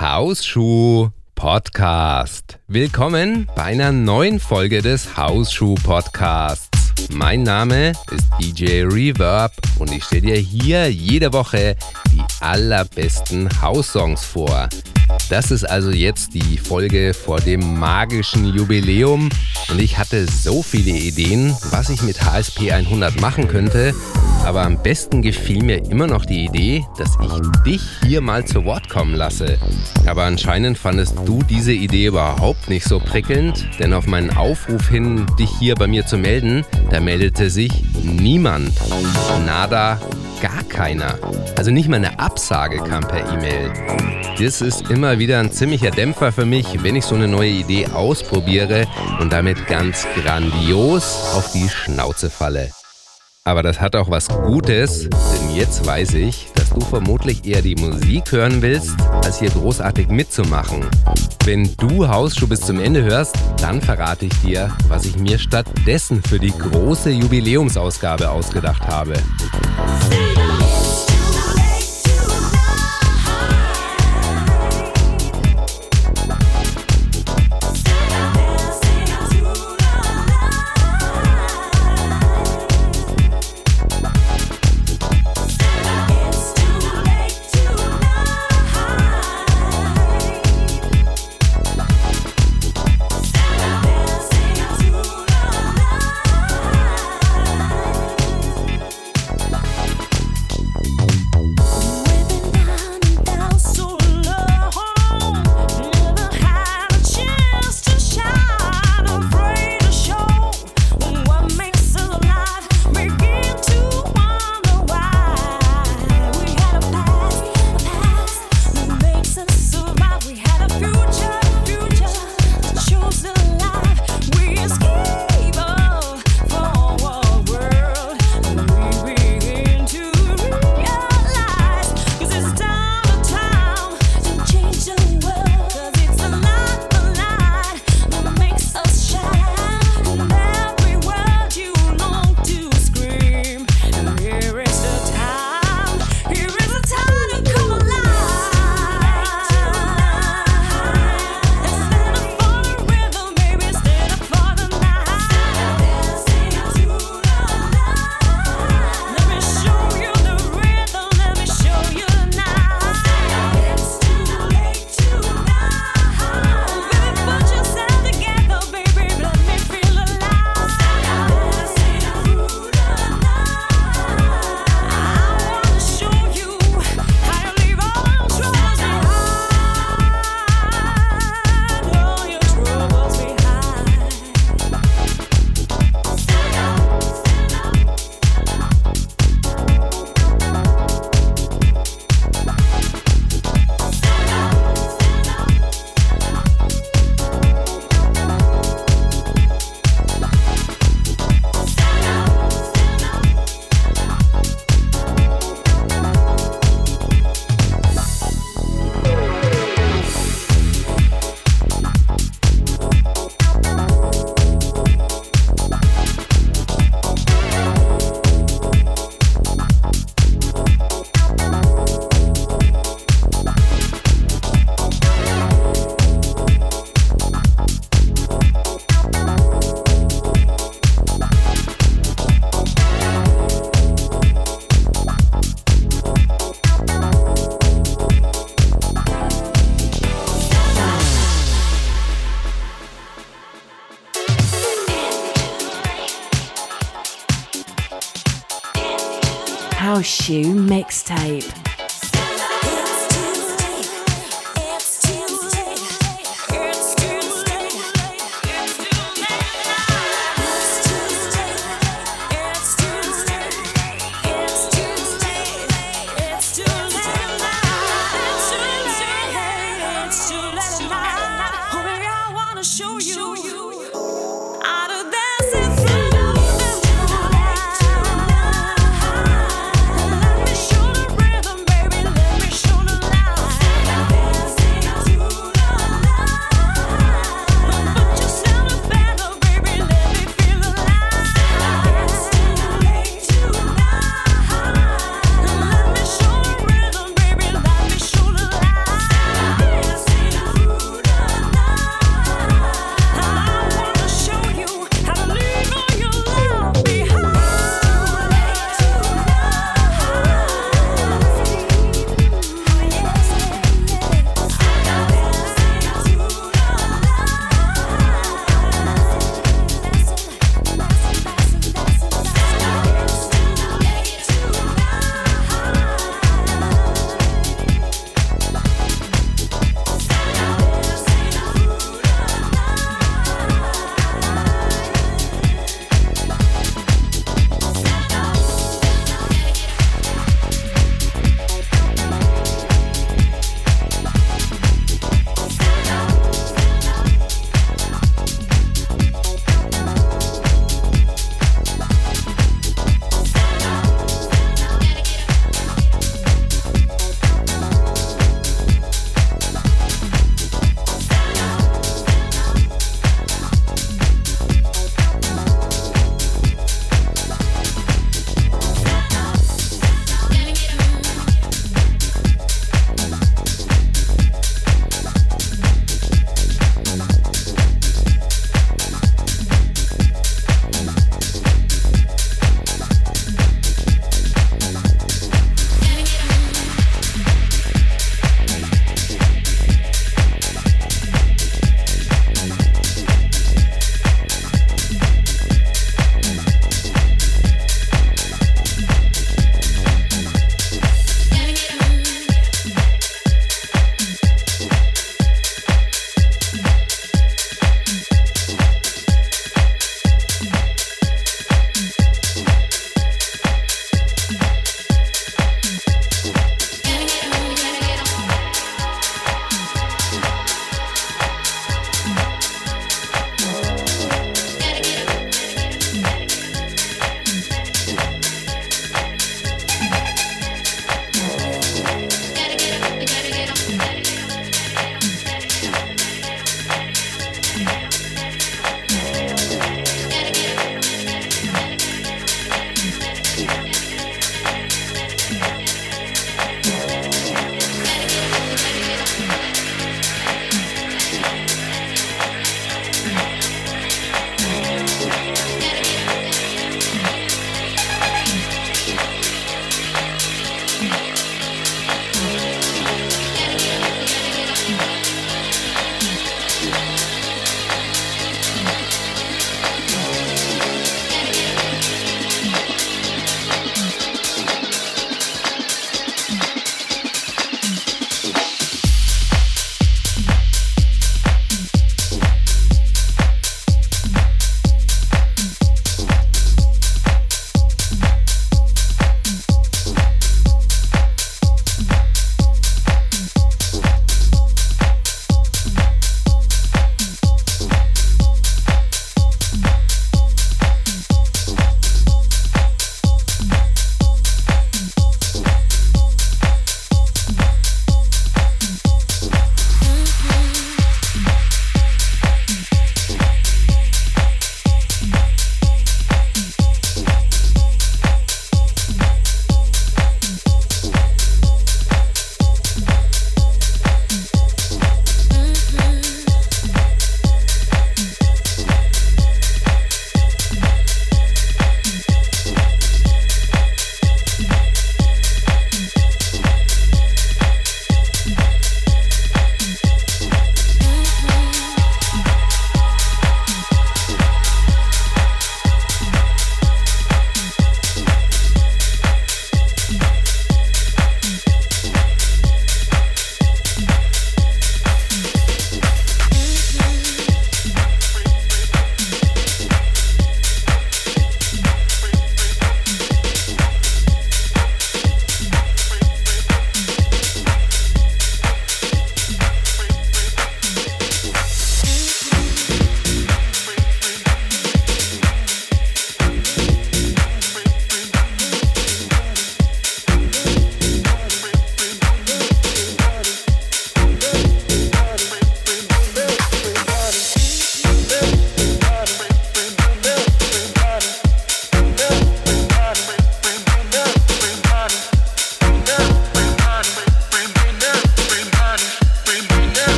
Hausschuh Podcast. Willkommen bei einer neuen Folge des Hausschuh Podcasts. Mein Name ist DJ Reverb und ich stelle dir hier jede Woche die allerbesten House-Songs vor. Das ist also jetzt die Folge vor dem magischen Jubiläum und ich hatte so viele Ideen, was ich mit HSP 100 machen könnte, aber am besten gefiel mir immer noch die Idee, dass ich dich hier mal zu Wort kommen lasse. Aber anscheinend fandest du diese Idee überhaupt nicht so prickelnd, denn auf meinen Aufruf hin, dich hier bei mir zu melden, da meldete sich niemand. Nada, gar keiner. Also nicht mal eine Absage kam per E-Mail. Das ist immer wieder ein ziemlicher Dämpfer für mich, wenn ich so eine neue Idee ausprobiere und damit ganz grandios auf die Schnauze falle. Aber das hat auch was Gutes, denn jetzt weiß ich, dass du vermutlich eher die Musik hören willst, als hier großartig mitzumachen. Wenn du Hausschuh bis zum Ende hörst, dann verrate ich dir, was ich mir stattdessen für die große Jubiläumsausgabe ausgedacht habe. Hausschuh Mixtape. Rhythm.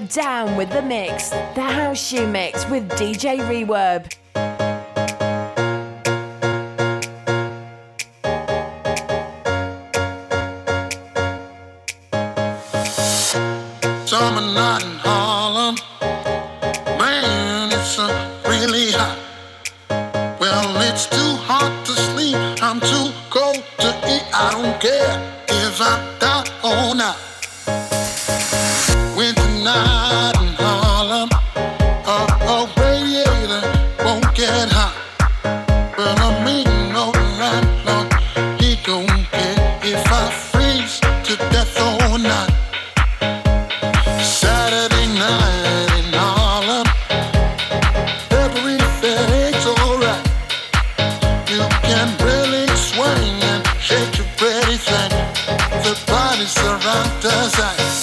down with the mix. The House Shoe Mix with DJ Reverb. Summer night in Harlem, man, it's really hot. Well, it's too hot to sleep, I'm too cold to eat. I don't care if I'm down or not. Winter night in Harlem, a radiator won't get hot. Well, I mean, no landlord, he don't care if I freeze to death or not. Saturday night in Harlem, everything's alright. You can really swing and shake your pretty thing. The body's around us,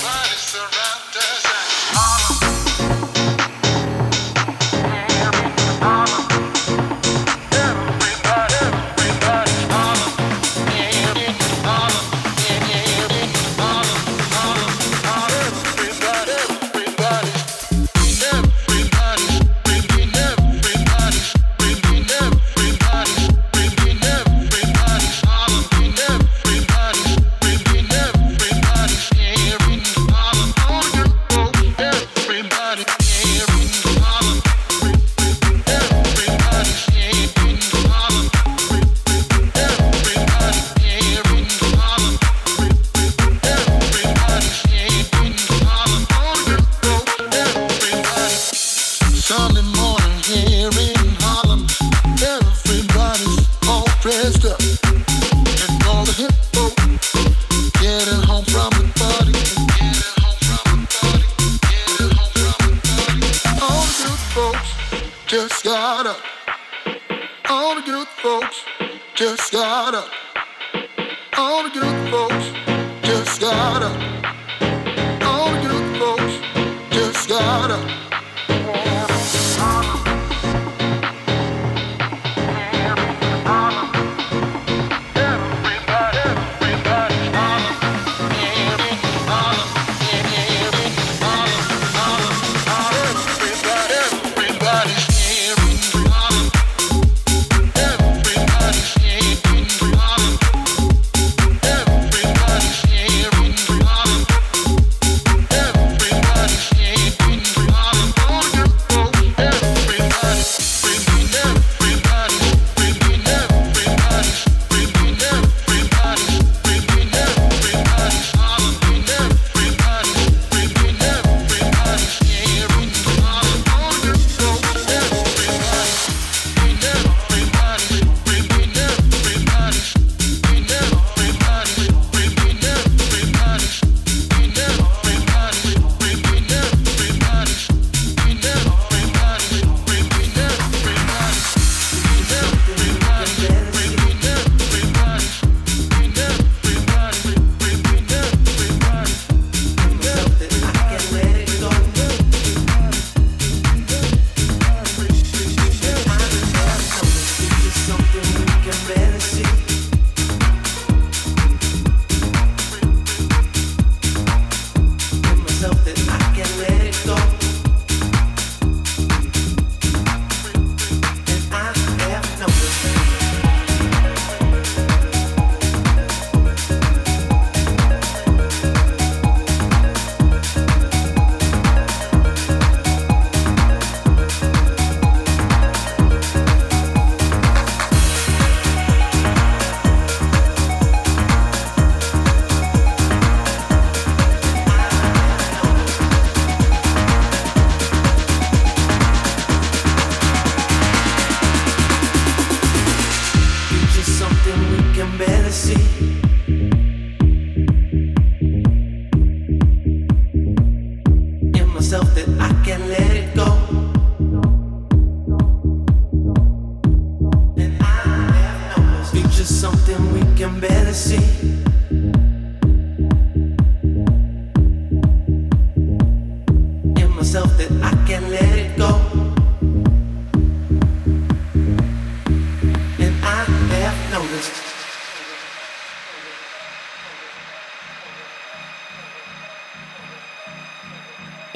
just got up. All the good folks just got up. All the good folks just got up. All the good folks just got up.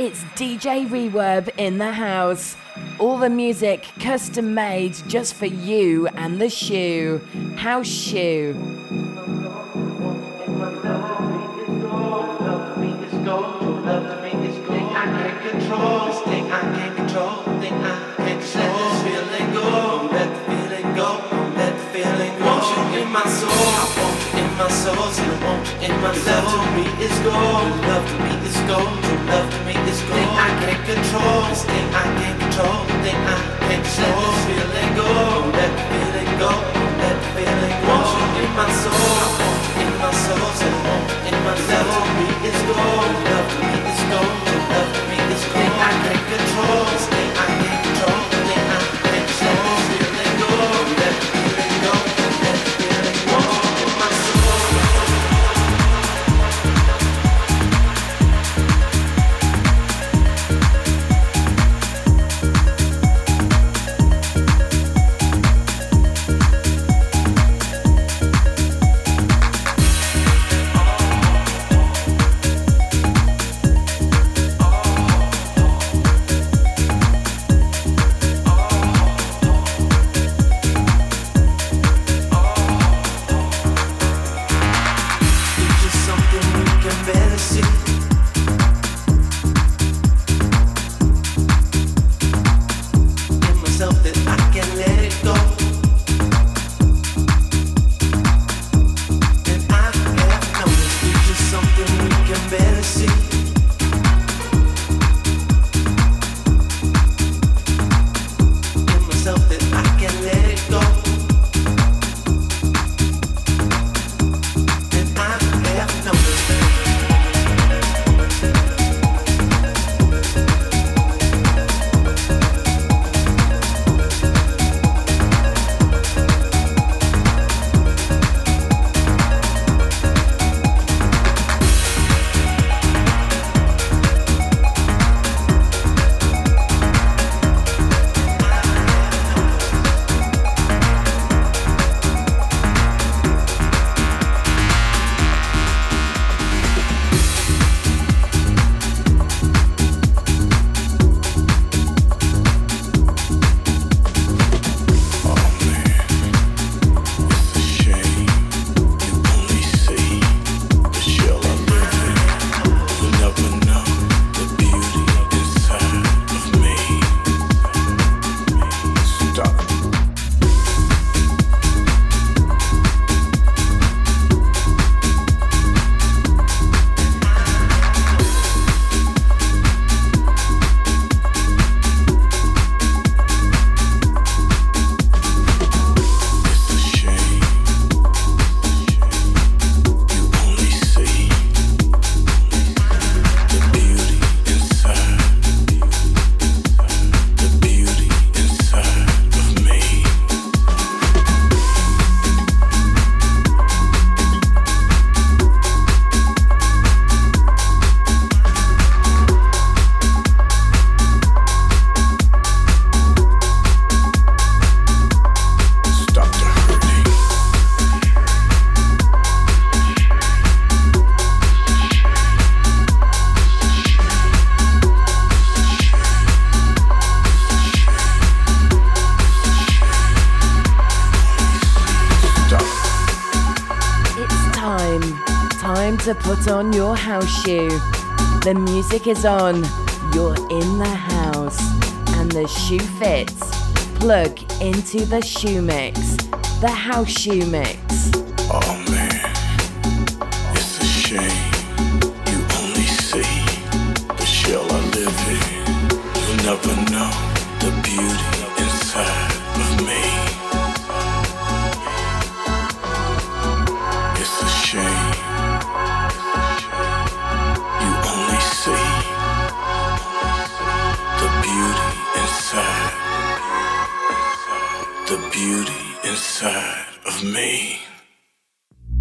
It's DJ Reverb in the house. All the music custom made just for you and the shoe. House Shoe. My soul, so you want you in my love to me is gold. Love to me is gold. True love to me is gold. Thing I can't control. This thing I can't control. Thing I can't control. Let this feeling go. Let the feeling go. Let the feeling go. Want you in my soul. I want you in my soul. So you want you in my love to me is gold. Love to me is gold. True love to me is gold. Thing I can't control. This thing I can't control. Thing I can't control. Let this feeling go. Let the feeling go. Let the feeling go. Want you in my soul. To put on your house shoe. The music is on, you're in the house, and the shoe fits. Plug into the shoe mix, the house shoe mix. Oh man, it's a shame you only see the shell I live in. You'll never know the beauty inside of me. It's a shame you only see the beauty inside, the beauty inside of me.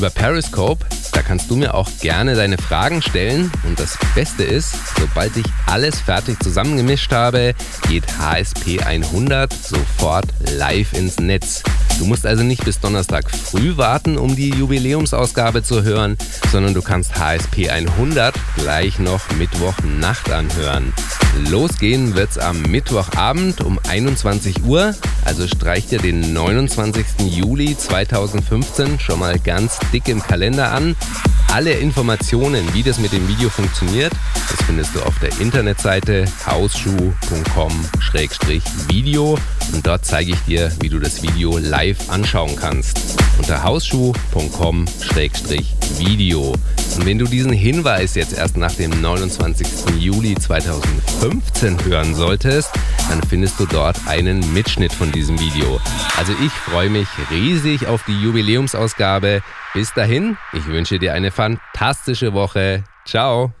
über Periscope. Da kannst du mir auch gerne deine Fragen stellen. Und das Beste ist, sobald ich alles fertig zusammengemischt habe, geht HSP 100 sofort live ins Netz. Du musst also nicht bis Donnerstag früh warten, um die Jubiläumsausgabe zu hören, sondern du kannst HSP 100 gleich noch Mittwochnacht anhören. Losgehen wird's am Mittwochabend um 21 Uhr, also streich dir den 29. Juli 2015 schon mal ganz dick im Kalender an. Alle Informationen, wie das mit dem Video funktioniert, das findest du auf der Internetseite hausschuh.com/video und dort zeige ich dir, wie du das Video live anschauen kannst. Unter hausschuh.com/video. Und wenn du diesen Hinweis jetzt erst nach dem 29. Juli 2015 hören solltest, dann findest du dort einen Mitschnitt von diesem Video. Also ich freue mich riesig auf die Jubiläumsausgabe. Bis dahin, ich wünsche dir eine fantastische Woche. Ciao.